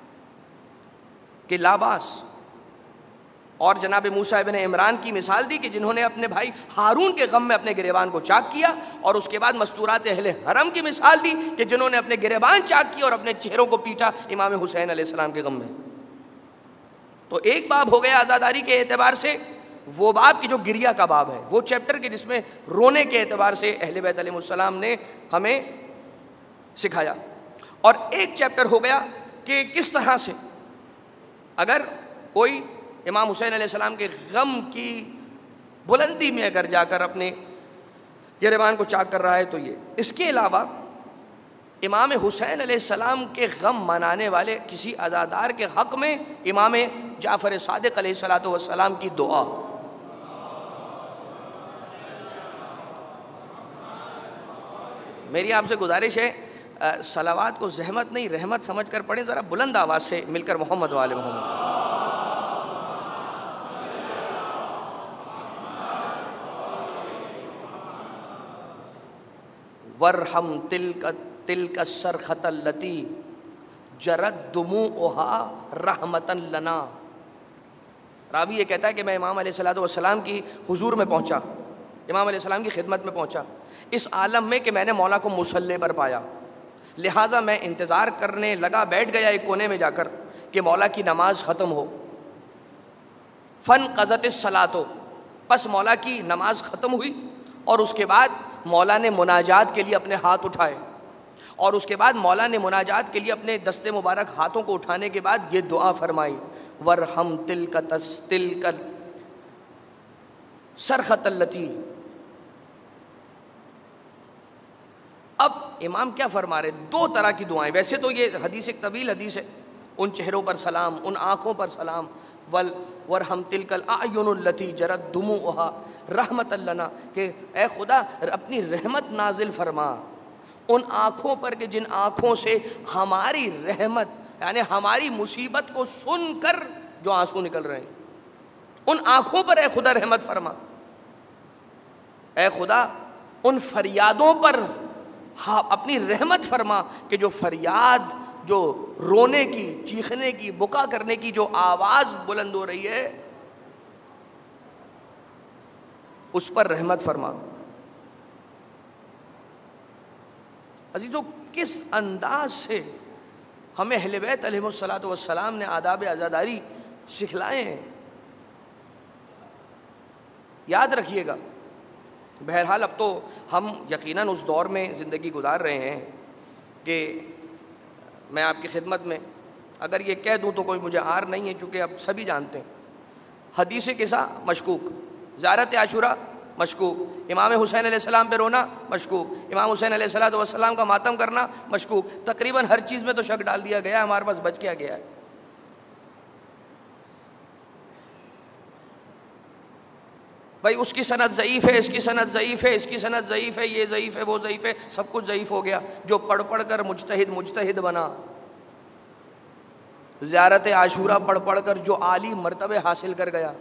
کہ لا باس، اور جناب موسیٰ ابن عمران کی مثال دی کہ جنہوں نے اپنے بھائی ہارون کے غم میں اپنے گریبان کو چاک کیا، اور اس کے بعد مستورات اہل حرم کی مثال دی کہ جنہوں نے اپنے گریبان چاک کیا اور اپنے چہروں کو پیٹا امام حسین علیہ السلام کے غم میں۔ تو ایک باب ہو گیا عزاداری کے اعتبار سے، وہ باب کی جو گریہ کا باب ہے، وہ چیپٹر کے جس میں رونے کے اعتبار سے اہل بیت علیہ السلام نے ہمیں سکھایا، اور ایک چیپٹر ہو گیا کہ کس طرح سے اگر کوئی امام حسین علیہ السلام کے غم کی بلندی میں اگر جا کر اپنے گریبان کو چاک کر رہا ہے تو یہ۔ اس کے علاوہ امام حسین علیہ السلام کے غم منانے والے کسی عزادار کے حق میں امام جعفر صادق علیہ الصلوۃ والسلام کی دعا۔ میری آپ سے گزارش ہے صلوات کو زحمت نہیں رحمت سمجھ کر پڑھیں، ذرا بلند آواز سے مل کر محمد وآل محمد۔ ورحم تلک تلک الصرخۃ التی جرت دموعها رحمتا لنا۔ راوی یہ کہتا ہے کہ میں امام علیہ الصلوۃ والسلام کی حضور میں پہنچا، امام علیہ السلام کی خدمت میں پہنچا اس عالم میں کہ میں نے مولا کو مصلی پر پایا، لہٰذا میں انتظار کرنے لگا، بیٹھ گیا ایک کونے میں جا کر کہ مولا کی نماز ختم ہو۔ فانقضت الصلاۃ، پس مولا کی نماز ختم ہوئی اور اس کے بعد مولا نے مناجات کے لیے اپنے ہاتھ اٹھائے، اور اس کے بعد مولا نے مناجات کے لیے اپنے دست مبارک ہاتھوں کو اٹھانے کے بعد یہ دعا فرمائی، ورحم تلک تلک صرخۃ التی۔ اب امام کیا فرما رہے؟ دو طرح کی دعائیں، ویسے تو یہ حدیث ایک طویل حدیث ہے، ان چہروں پر سلام، ان آنکھوں پر سلام، ول ورحم تلک الاعین التی جرت دموعها رحمت لنا، کہ اے خدا اپنی رحمت نازل فرما ان آنکھوں پر کہ جن آنکھوں سے ہماری رحمت یعنی ہماری مصیبت کو سن کر جو آنسو نکل رہے ہیں، ان آنکھوں پر اے خدا رحمت فرما، اے خدا ان فریادوں پر ہاں اپنی رحمت فرما کہ جو فریاد، جو رونے کی، چیخنے کی، بکا کرنے کی جو آواز بلند ہو رہی ہے اس پر رحمت فرما۔ عزیزو، کس انداز سے ہمیں اہل بیت علیہم الصلاۃ والسلام نے آداب عزاداری سکھلائے ہیں، یاد رکھیے گا۔ بہرحال اب تو ہم یقیناً اس دور میں زندگی گزار رہے ہیں کہ میں آپ کی خدمت میں اگر یہ کہہ دوں تو کوئی مجھے عار نہیں ہے، چونکہ اب سبھی جانتے ہیں۔ حدیث قصہ مشکوک، زیارت عاشورہ مشکوک، امام حسین علیہ السلام پہ رونا مشکوک، امام حسین علیہ السلام والسلام کا ماتم کرنا مشکوک، تقریباً ہر چیز میں تو شک ڈال دیا گیا ہے، ہمارے پاس بچ کیا گیا ہے؟ بھائی اس کی سند ضعیف ہے، اس کی سند ضعیف ہے، اس کی سند ضعیف ہے، یہ ضعیف ہے، وہ ضعیف ہے، سب کچھ ضعیف ہو گیا۔ جو پڑھ پڑھ کر مجتہد مجتہد بنا، زیارت عاشورہ پڑھ پڑھ کر جو عالی مرتبے حاصل کر گیا۔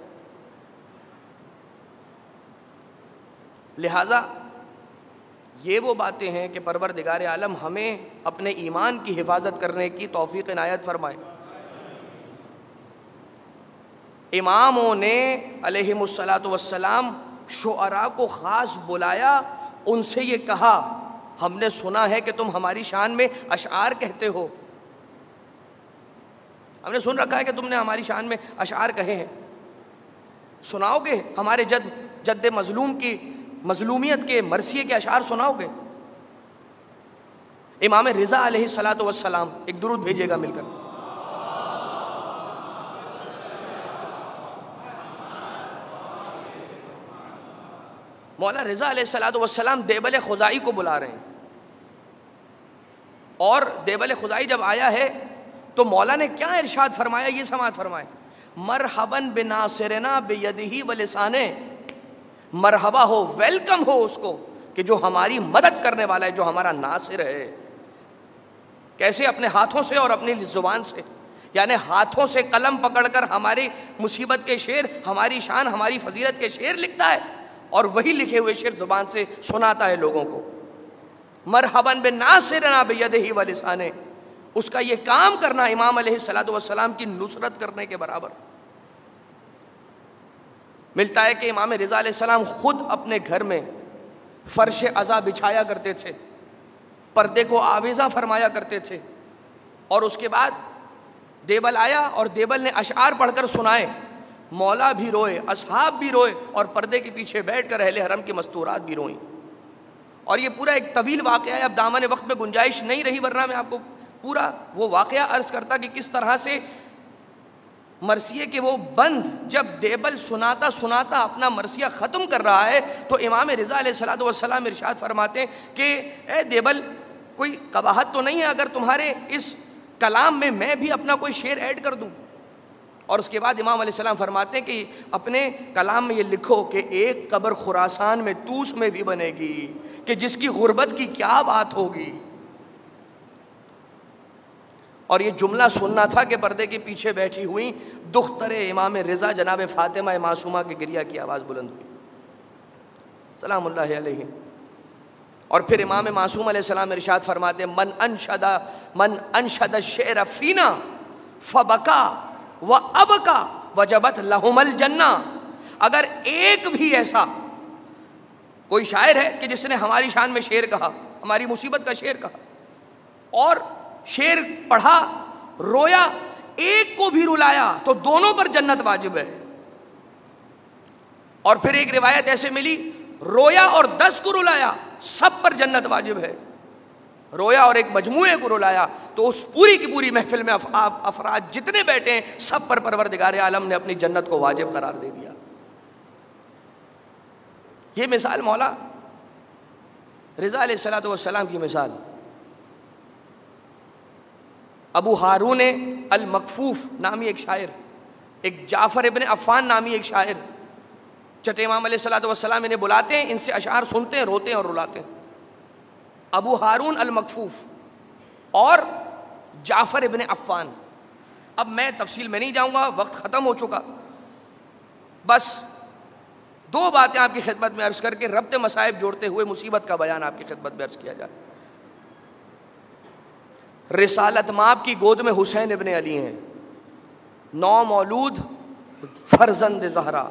لہٰذا یہ وہ باتیں ہیں کہ پروردگار عالم ہمیں اپنے ایمان کی حفاظت کرنے کی توفیق عنایت فرمائے۔ اماموں نے علیہم الصلاۃ والسلام شعراء کو خاص بلایا، ان سے یہ کہا ہم نے سنا ہے کہ تم ہماری شان میں اشعار کہتے ہو، ہم نے سن رکھا ہے کہ تم نے ہماری شان میں اشعار کہے ہیں، سناؤ گے ہمارے جد جد مظلوم کی مظلومیت کے مرثیے کے اشعار سناؤ گے؟ امام رضا علیہ الصلاۃ والسلام، ایک درود بھیجیے گا مل کر۔ مولا رضا علیہ الصلاۃ والسلام دیبل خزائی کو بلا رہے ہیں، اور دیبل خزائی جب آیا ہے تو مولا نے کیا ارشاد فرمایا، یہ سماعت فرمائے، مرحباً بناصرنا بیدہ ولسانہ، مرحبا ہو، ویلکم ہو اس کو کہ جو ہماری مدد کرنے والا ہے، جو ہمارا ناصر ہے۔ کیسے؟ اپنے ہاتھوں سے اور اپنی زبان سے، یعنی ہاتھوں سے قلم پکڑ کر ہماری مصیبت کے شعر، ہماری شان، ہماری فضیلت کے شعر لکھتا ہے، اور وہی لکھے ہوئے شعر زبان سے سناتا ہے لوگوں کو۔ مرحباً بناصرنا بیدہ ولسانہ، اس کا یہ کام کرنا امام علیہ الصلاۃ والسلام کی نصرت کرنے کے برابر۔ ملتا ہے کہ امام رضا علیہ السلام خود اپنے گھر میں فرش عزا بچھایا کرتے تھے، پردے کو آویزاں فرمایا کرتے تھے، اور اس کے بعد دیبل آیا اور دیبل نے اشعار پڑھ کر سنائے، مولا بھی روئے، اصحاب بھی روئے، اور پردے کے پیچھے بیٹھ کر اہل حرم کی مستورات بھی روئیں۔ اور یہ پورا ایک طویل واقعہ ہے، اب دامن وقت میں گنجائش نہیں رہی، ورنہ میں آپ کو پورا وہ واقعہ عرض کرتا کہ کس طرح سے مرثیے کے وہ بند جب دیبل سناتا سناتا اپنا مرثیہ ختم کر رہا ہے تو امام رضا علیہ الصلاۃ والسلام ارشاد فرماتے ہیں کہ اے دیبل، کوئی قباحت تو نہیں ہے اگر تمہارے اس کلام میں میں بھی اپنا کوئی شعر ایڈ کر دوں؟ اور اس کے بعد امام علیہ السلام فرماتے ہیں کہ اپنے کلام میں یہ لکھو کہ ایک قبر خراسان میں توس میں بھی بنے گی، کہ جس کی غربت کی کیا بات ہوگی۔ اور یہ جملہ سننا تھا کہ پردے کے پیچھے بیٹھی ہوئی دختر امام رضا جناب فاطمہ معصومہ کی گریہ کی آواز بلند ہوئی، سلام اللہ علیہ۔ اور پھر امام معصوم علیہ السلام ارشاد فرماتے ہیں، من انشد من انشد الشعر فینا فبکا وابکا وجبت لہم الجنہ۔ اگر ایک بھی ایسا کوئی شاعر ہے کہ جس نے ہماری شان میں شعر کہا، ہماری مصیبت کا شعر کہا، اور شعر پڑھا، رویا، ایک کو بھی رلایا، تو دونوں پر جنت واجب ہے۔ اور پھر ایک روایت ایسے ملی، رویا اور دس کو رلایا، سب پر جنت واجب ہے۔ رویا اور ایک مجموعے کو رلایا تو اس پوری کی پوری محفل میں افراد جتنے بیٹھے ہیں سب پر پروردگار عالم نے اپنی جنت کو واجب قرار دے دیا۔ یہ مثال مولا رضا علیہ الصلاۃ والسلام کی مثال۔ ابو ہارون المکفوف نامی ایک شاعر، ایک جعفر ابن عفان نامی ایک شاعر، چٹے امام علیہ الصلاۃ والسلام انہیں بلاتے ہیں، ان سے اشعار سنتے ہیں، روتے ہیں اور رلاتے ہیں۔ ابو ہارون المکفوف اور جعفر ابن عفان۔ اب میں تفصیل میں نہیں جاؤں گا، وقت ختم ہو چکا، بس دو باتیں آپ کی خدمت میں عرض کر کے ربط مصائب جوڑتے ہوئے مصیبت کا بیان آپ کی خدمت میں عرض کیا جائے۔ رسالت مآب کی گود میں حسین ابن علی ہیں، نو مولود فرزند زہرا،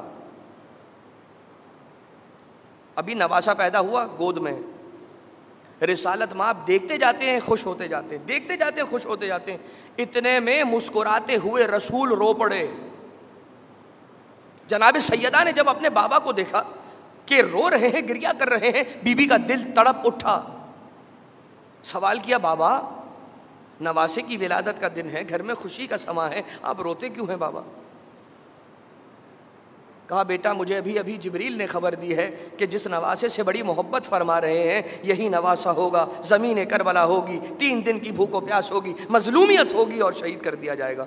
ابھی نواسا پیدا ہوا گود میں، رسالت مآب دیکھتے جاتے ہیں خوش ہوتے جاتے ہیں، دیکھتے جاتے ہیں خوش ہوتے جاتے ہیں، اتنے میں مسکراتے ہوئے رسول رو پڑے۔ جناب سیدہ نے جب اپنے بابا کو دیکھا کہ رو رہے ہیں، گریہ کر رہے ہیں، بی بی کا دل تڑپ اٹھا، سوال کیا بابا نواسے کی ولادت کا دن ہے، گھر میں خوشی کا سما ہے، آپ روتے کیوں ہیں بابا؟ کہا بیٹا مجھے ابھی ابھی جبریل نے خبر دی ہے کہ جس نواسے سے بڑی محبت فرما رہے ہیں یہی نواسا ہوگا، زمین کربلا ہوگی، تین دن کی بھوک و پیاس ہوگی، مظلومیت ہوگی اور شہید کر دیا جائے گا۔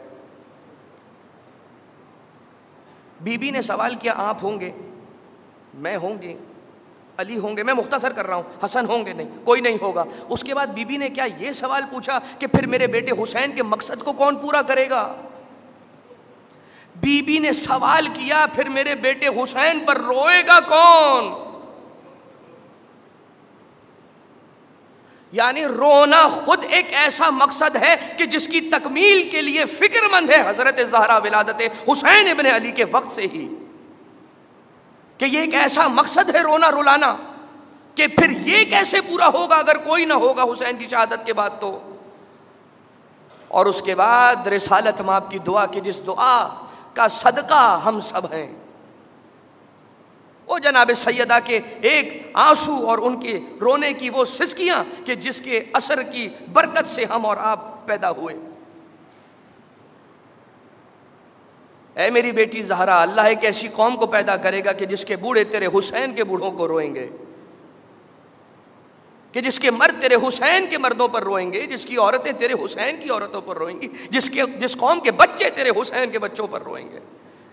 بی بی نے سوال کیا آپ ہوں گے؟ میں ہوں گی، علی ہوں گے، میں مختصر کر رہا ہوں، حسن ہوں گے؟ نہیں، کوئی نہیں ہوگا۔ اس کے بعد بی بی نے کیا یہ سوال پوچھا کہ پھر میرے بیٹے حسین کے مقصد کو کون پورا کرے گا؟ بی بی نے سوال کیا پھر میرے بیٹے حسین پر روئے گا کون؟ یعنی رونا خود ایک ایسا مقصد ہے کہ جس کی تکمیل کے لیے فکر مند ہے حضرت زہرا ولادت حسین ابن علی کے وقت سے ہی، کہ یہ ایک ایسا مقصد ہے رونا رلانا کہ پھر یہ کیسے پورا ہوگا اگر کوئی نہ ہوگا حسین کی شہادت کے بعد تو۔ اور اس کے بعد رسالت مآب کی دعا کہ جس دعا کا صدقہ ہم سب ہیں، وہ جناب سیدہ کے ایک آنسو اور ان کے رونے کی وہ سسکیاں کہ جس کے اثر کی برکت سے ہم اور آپ پیدا ہوئے۔ اے میری بیٹی زہرا، اللہ ایک ایسی قوم کو پیدا کرے گا کہ جس کے بوڑھے تیرے حسین کے بوڑھوں کو روئیں گے، کہ جس کے مرد تیرے حسین کے مردوں پر روئیں گے، جس کی عورتیں تیرے حسین کی عورتوں پر روئیں گی، جس کے جس قوم کے بچے تیرے حسین کے بچوں پر روئیں گے۔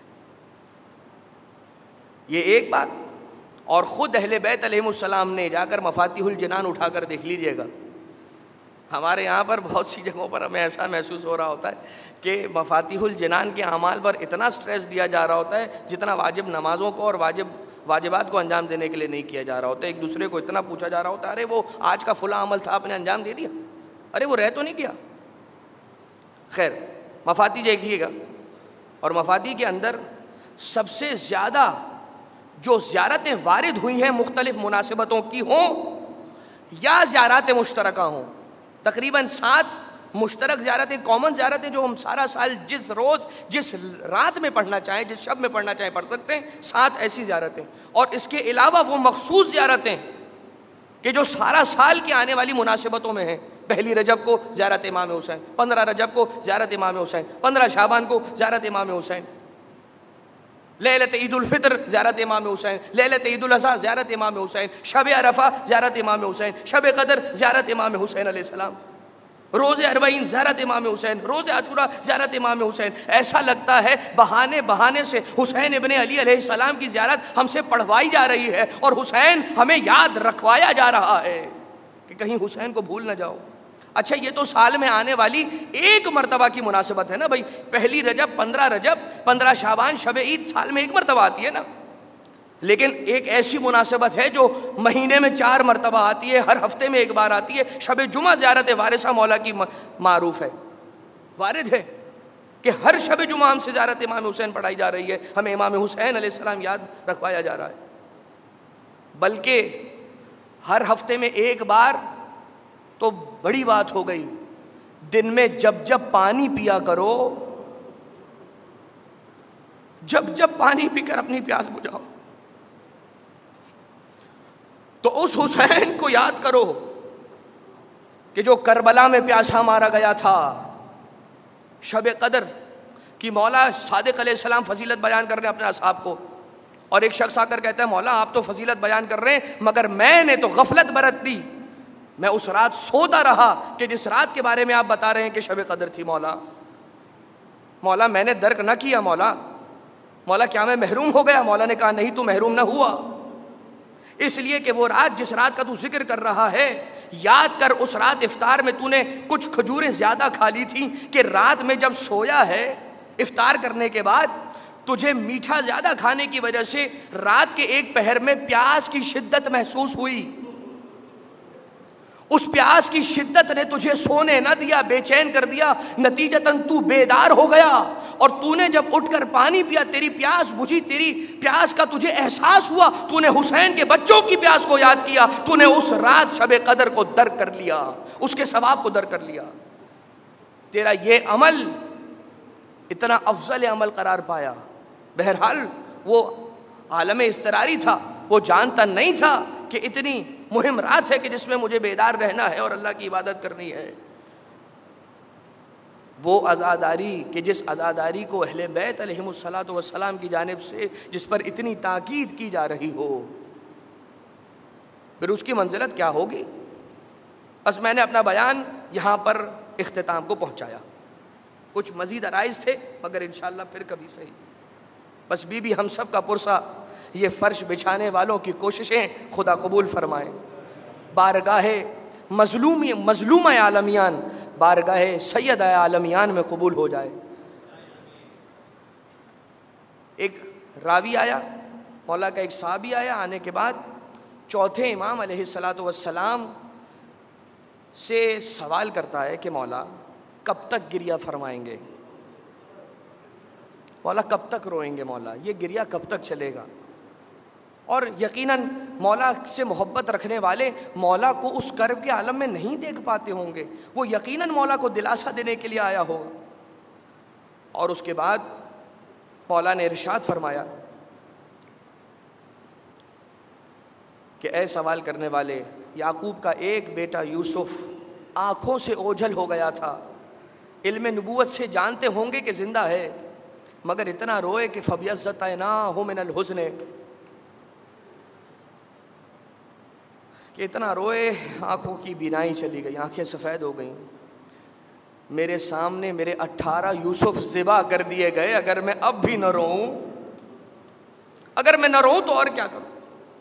یہ ایک بات۔ اور خود اہل بیت علیہ السلام نے جا کر مفاتیح الجنان اٹھا کر دیکھ لیجئے گا۔ ہمارے یہاں پر بہت سی جگہوں پر ہمیں ایسا محسوس ہو رہا ہوتا ہے کہ مفاتیح الجنان کے اعمال پر اتنا سٹریس دیا جا رہا ہوتا ہے جتنا واجب نمازوں کو اور واجب واجبات کو انجام دینے کے لیے نہیں کیا جا رہا ہوتا ہے۔ ایک دوسرے کو اتنا پوچھا جا رہا ہوتا ہے ارے وہ آج کا فلاں عمل تھا آپ نے انجام دے دیا، ارے وہ رہ تو نہیں کیا۔ خیر، مفاتیح دیکھیے گا، اور مفاتیح کے اندر سب سے زیادہ جو زیارتیں وارد ہوئی ہیں مختلف مناسبتوں کی ہوں یا زیارات مشترکہ ہوں، تقریباً سات مشترک زیارتیں، کامن زیارتیں جو ہم سارا سال جس روز جس رات میں پڑھنا چاہیں، جس شب میں پڑھنا چاہیں پڑھ سکتے ہیں، سات ایسی زیارتیں۔ اور اس کے علاوہ وہ مخصوص زیارتیں کہ جو سارا سال کی آنے والی مناسبتوں میں ہیں۔ پہلی رجب کو زیارت امام حسین، پندرہ رجب کو زیارت امام حسین، پندرہ شعبان کو زیارت امام حسین، لیلت عید الفطر زیارت امام حسین، لیلت عید الاضحیٰ زیارت امام حسین، شب عرفہ زیارت امام حسین، شب قدر زیارت امام حسین علیہ السلام، روز اربعین زیارت امام حسین، روز عاشوراء زیارت امام حسین۔ ایسا لگتا ہے بہانے بہانے سے حسین ابن علی علیہ السلام کی زیارت ہم سے پڑھوائی جا رہی ہے اور حسین ہمیں یاد رکھوایا جا رہا ہے کہ کہیں حسین کو بھول نہ جاؤ۔ اچھا، یہ تو سال میں آنے والی ایک مرتبہ کی مناسبت ہے نا بھائی، پہلی رجب، پندرہ رجب، پندرہ شعبان، شب عید سال میں ایک مرتبہ آتی ہے نا، لیکن ایک ایسی مناسبت ہے جو مہینے میں چار مرتبہ آتی ہے، ہر ہفتے میں ایک بار آتی ہے۔ شب جمعہ زیارت وارثہ مولا کی معروف ہے، وارد ہے کہ ہر شب جمعہ ہم سے زیارت امام حسین پڑھائی جا رہی ہے، ہمیں امام حسین علیہ السلام یاد رکھوایا جا رہا ہے۔ بلکہ ہر ہفتے میں ایک بار تو بڑی بات ہو گئی، دن میں جب جب پانی پیا کرو، جب جب پانی پی کر اپنی پیاس بجھاؤ تو اس حسین کو یاد کرو کہ جو کربلا میں پیاسا مارا گیا تھا۔ شب قدر کی مولا صادق علیہ السلام فضیلت بیان کر رہے ہیں اپنے اصحاب کو، اور ایک شخص آ کر کہتا ہے مولا آپ تو فضیلت بیان کر رہے ہیں مگر میں نے تو غفلت برت دی، میں اس رات سوتا رہا کہ جس رات کے بارے میں آپ بتا رہے ہیں کہ شب قدر تھی۔ مولا مولا میں نے درک نہ کیا، مولا مولا کیا میں محروم ہو گیا؟ مولا نے کہا نہیں، تو محروم نہ ہوا، اس لیے کہ وہ رات جس رات کا تو ذکر کر رہا ہے، یاد کر اس رات افطار میں تو نے کچھ کھجوریں زیادہ کھا لی تھیں کہ رات میں جب سویا ہے افطار کرنے کے بعد تجھے میٹھا زیادہ کھانے کی وجہ سے رات کے ایک پہر میں پیاس کی شدت محسوس ہوئی۔ اس پیاس کی شدت نے تجھے سونے نہ دیا، بے چین کر دیا، نتیجتاً تو بیدار ہو گیا، اور تو نے جب اٹھ کر پانی پیا، تیری پیاس بجھی، تیری پیاس کا تجھے احساس ہوا، تو نے حسین کے بچوں کی پیاس کو یاد کیا، تو نے اس رات شب قدر کو درک کر لیا، اس کے ثواب کو درک کر لیا، تیرا یہ عمل اتنا افضل عمل قرار پایا۔ بہرحال وہ عالم اضطراری تھا، وہ جانتا نہیں تھا کہ اتنی مہم رات ہے کہ جس میں مجھے بیدار رہنا ہے اور اللہ کی عبادت کرنی ہے۔ وہ عزاداری کہ جس عزاداری کو اہل بیت علیہم الصلاۃ والسلام کی جانب سے جس پر اتنی تاکید کی جا رہی ہو، پھر اس کی منزلت کیا ہوگی؟ بس میں نے اپنا بیان یہاں پر اختتام کو پہنچایا، کچھ مزید عرائض تھے مگر انشاءاللہ پھر کبھی صحیح۔ بس بی بی ہم سب کا پرسہ یہ فرش بچھانے والوں کی کوششیں خدا قبول فرمائے، بارگاہ مظلومی مظلومہ عالمیان بارگاہ سید عالمیان میں قبول ہو جائے۔ ایک راوی آیا، مولا کا ایک صحابی آیا، آنے کے بعد چوتھے امام علیہ الصلاۃ والسلام سے سوال کرتا ہے کہ مولا کب تک گریہ فرمائیں گے، مولا کب تک روئیں گے، مولا یہ گریہ کب تک چلے گا؟ اور یقیناً مولا سے محبت رکھنے والے مولا کو اس کرب کے عالم میں نہیں دیکھ پاتے ہوں گے، وہ یقیناً مولا کو دلاسا دینے کے لیے آیا ہوگا۔ اور اس کے بعد مولا نے ارشاد فرمایا کہ اے سوال کرنے والے، یعقوب کا ایک بیٹا یوسف آنکھوں سے اوجھل ہو گیا تھا، علم نبوت سے جانتے ہوں گے کہ زندہ ہے، مگر اتنا روئے کہ فَبِيَضَّتْ عَيْنَاهُ مِنَ الْحُزْنِ، کہ اتنا روئے آنکھوں کی بینائی چلی گئی، آنکھیں سفید ہو گئیں۔ میرے سامنے میرے اٹھارہ یوسف ذبح کر دیے گئے، اگر میں اب بھی نہ روؤں، اگر میں نہ روؤں تو اور کیا کروں؟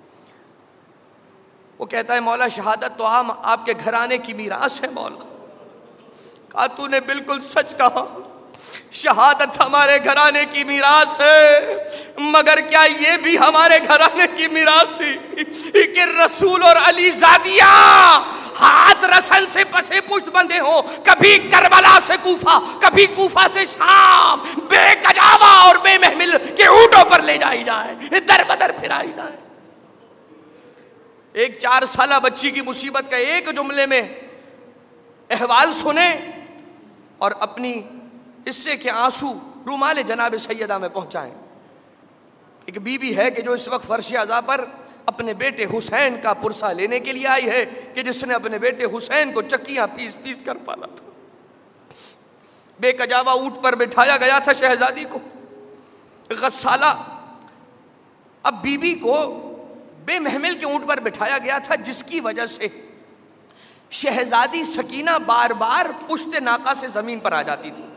وہ کہتا ہے مولا شہادت تو عام آپ کے گھرانے کی میراث ہے مولا۔ کہا تو نے بالکل سچ کہا، شہادت ہمارے گھرانے کی میراث ہے، مگر کیا یہ بھی ہمارے گھرانے کی میراث تھی کہ رسول اور علی زادیاں ہاتھ رسن سے پسے پشت بندھے ہوں، کبھی کربلا سے کوفہ، کبھی کوفہ سے شام، بے کجاوا اور بے محمل کے اونٹوں پر لے جائی جائیں، در بدر پھرائی جائیں۔ ایک چار سالہ بچی کی مصیبت کا ایک جملے میں احوال سنیں اور اپنی حصے کے آنسو رومال جناب سیدہ میں پہنچائیں۔ ایک بی بی ہے کہ جو اس وقت فرش عزا پر اپنے بیٹے حسین کا پرسہ لینے کے لیے آئی ہے، کہ جس نے اپنے بیٹے حسین کو چکیاں پیس پیس کر پالا تھا، بے کجاوا اونٹ پر بٹھایا گیا تھا شہزادی کو، غسالہ اب بی بی کو بے محمل کے اونٹ پر بٹھایا گیا تھا، جس کی وجہ سے شہزادی سکینہ بار بار پشت ناقہ سے زمین پر آ جاتی تھی۔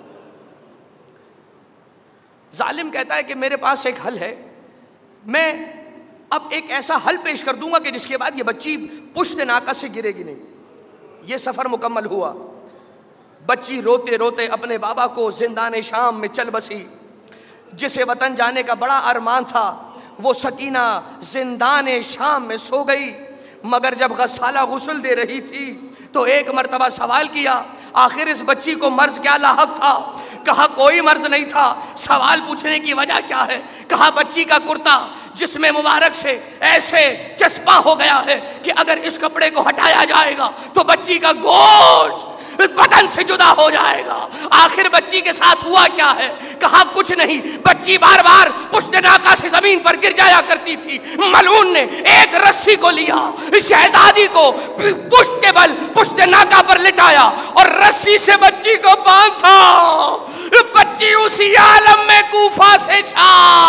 ظالم کہتا ہے کہ میرے پاس ایک حل ہے، میں اب ایک ایسا حل پیش کر دوں گا کہ جس کے بعد یہ بچی پشت ناقہ سے گرے گی نہیں۔ یہ سفر مکمل ہوا، بچی روتے روتے اپنے بابا کو زندان شام میں چل بسی، جسے وطن جانے کا بڑا ارمان تھا، وہ سکینہ زندان شام میں سو گئی۔ مگر جب غسالہ غسل دے رہی تھی تو ایک مرتبہ سوال کیا، آخر اس بچی کو مرض کیا لاحق تھا؟ کہا کوئی مرض نہیں تھا۔ سوال پوچھنے کی وجہ کیا ہے؟ کہا بچی کا کرتا جس میں مبارک سے ایسے چسپاں ہو گیا ہے کہ اگر اس کپڑے کو ہٹایا جائے گا تو بچی کا گوشت بدن سے جدا ہو جائے گا۔ آخر بچی کے ساتھ ہوا کیا ہے؟ کہا کچھ نہیں، بچی بار بار پشت ناقہ سے زمین پر گر جایا کرتی تھی، ملعون نے ایک رسی کو لیا، شہزادی کو پشت کے بل پشت ناقہ پر لٹایا اور رسی سے بچی کو باندھا۔ بچی اسی عالم میں کوفہ سے چھا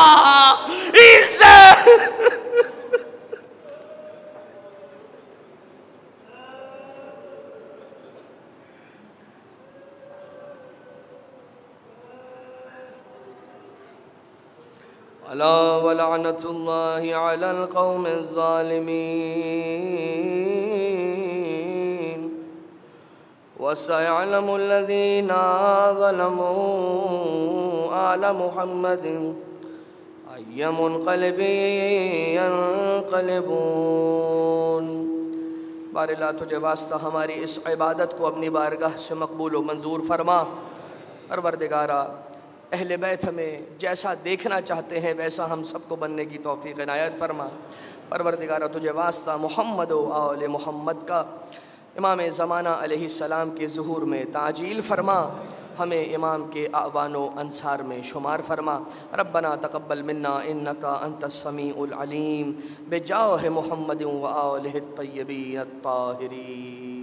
الا ولعنت اللہ علی القوم الظالمین وسيعلم الذين ظلموا آل محمد أي منقلب ينقلبون۔ بار اللہ تجھے واسطہ ہماری اس عبادت کو اپنی بارگاہ سے مقبول و منظور فرما۔ پروردگارا اہل بیت ہمیں جیسا دیکھنا چاہتے ہیں ویسا ہم سب کو بننے کی توفیق عنایت فرما۔ پروردگارا تجھے واسطہ محمد و آل محمد کا امام زمانہ علیہ السلام کے ظہور میں تعجیل فرما، ہمیں امام کے اعوان و انصار میں شمار فرما۔ ربنا تقبل منا انکا انت السمیع العلیم بجاہ محمد و آلہ الطیبین الطاہرین۔